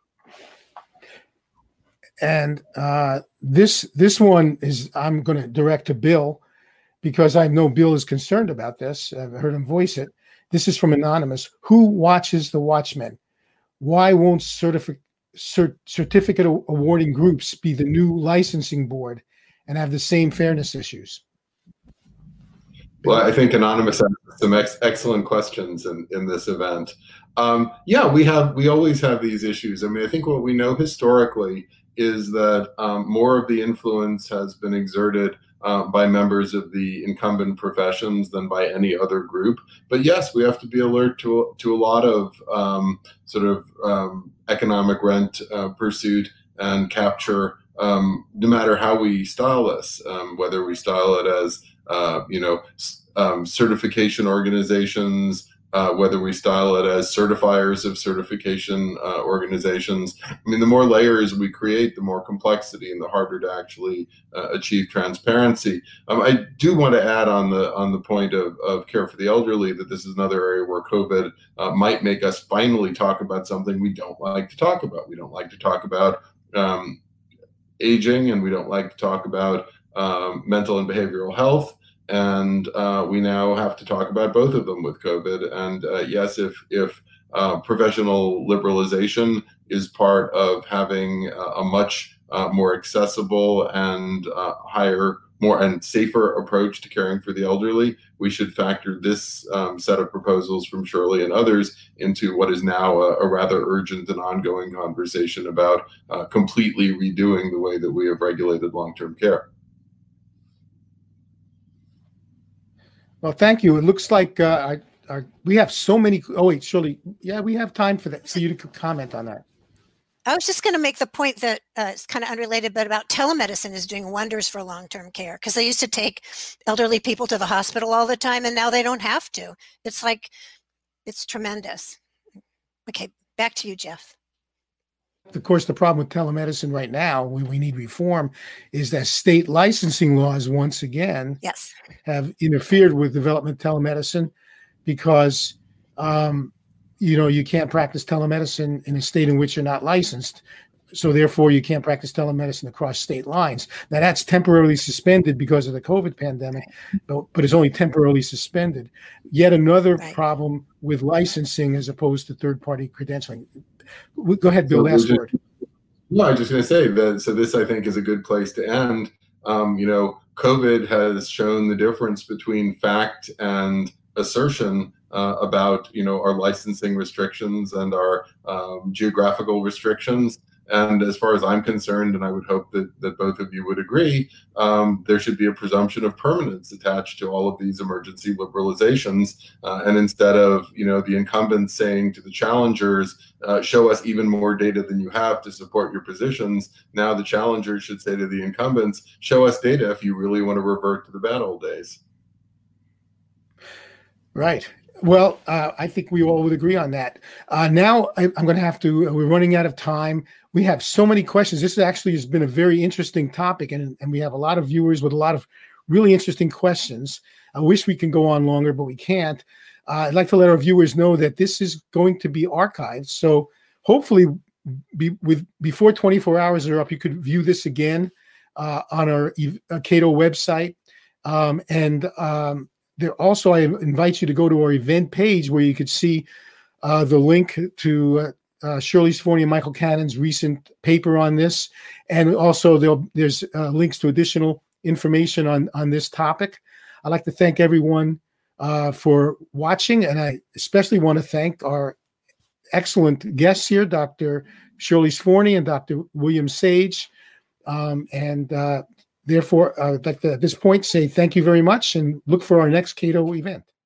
And uh, this this one is, I'm going to direct to Bill, because I know Bill is concerned about this. I've heard him voice it. This is from Anonymous. Who watches the watchmen? Why won't certific cert certificate awarding groups be the new licensing board and have the same fairness issues? Well, I think Anonymous has some ex excellent questions in, in this event. Um, yeah, we have we always have these issues. I mean, I think what we know historically is that um, more of the influence has been exerted uh, by members of the incumbent professions than by any other group. But yes, we have to be alert to to a lot of um, sort of um, economic rent uh, pursuit and capture, um, no matter how we style this, um, whether we style it as Uh, you know, um, certification organizations, uh, whether we style it as certifiers of certification uh, organizations. I mean, the more layers we create, the more complexity and the harder to actually uh, achieve transparency. Um, I do want to add on the on the point of, of care for the elderly that this is another area where COVID uh, might make us finally talk about something we don't like to talk about. We don't like to talk about um, aging, and we don't like to talk about um, mental and behavioral health. And uh, we now have to talk about both of them with COVID. And uh, yes, if if uh, professional liberalization is part of having a, a much uh, more accessible and uh, higher, more and safer approach to caring for the elderly, we should factor this um, set of proposals from Shirley and others into what is now a, a rather urgent and ongoing conversation about uh, completely redoing the way that we have regulated long-term care. Well, thank you. It looks like uh, I, I, we have so many. Oh, wait, Shirley. Yeah, we have time for that, for you to comment on that. I was just going to make the point that uh, it's kind of unrelated, but about telemedicine is doing wonders for long-term care, because they used to take elderly people to the hospital all the time, and now they don't have to. It's like, it's tremendous. Okay, back to you, Jeff. Of course, the problem with telemedicine right now, we, we need reform, is that state licensing laws, once again, yes, have interfered with development of telemedicine, because, um, you know, you can't practice telemedicine in a state in which you're not licensed. So therefore, you can't practice telemedicine across state lines. Now, that's temporarily suspended because of the COVID pandemic, but, but it's only temporarily suspended. Yet another right. problem with licensing as opposed to third-party credentialing. Go ahead, Bill, last so word. No, I was just going to say that, so this, I think, is a good place to end. Um, you know, COVID has shown the difference between fact and assertion uh, about, you know, our licensing restrictions and our um, geographical restrictions. And as far as I'm concerned, and I would hope that, that both of you would agree, um, there should be a presumption of permanence attached to all of these emergency liberalizations. Uh, and instead of, you know, the incumbents saying to the challengers, uh, show us even more data than you have to support your positions, now the challengers should say to the incumbents, show us data if you really want to revert to the bad old days. Right. Well, uh, I think we all would agree on that. Uh, now I, I'm going to have to, we're running out of time. We have so many questions. This actually has been a very interesting topic, and, and we have a lot of viewers with a lot of really interesting questions. I wish we can go on longer, but we can't. Uh, I'd like to let our viewers know that this is going to be archived. So hopefully be, with before twenty-four hours are up, you could view this again uh, on our uh, Cato website. Um, and um, There also, I invite you to go to our event page where you could see uh, the link to uh, uh, Shirley Sforni and Michael Cannon's recent paper on this. And also there's uh, links to additional information on, on this topic. I'd like to thank everyone uh, for watching. And I especially want to thank our excellent guests here, Doctor Shirley Sforni and Doctor William Sage. Um, and uh, Therefore, I would like to, at this point, say thank you very much and look for our next Cato event.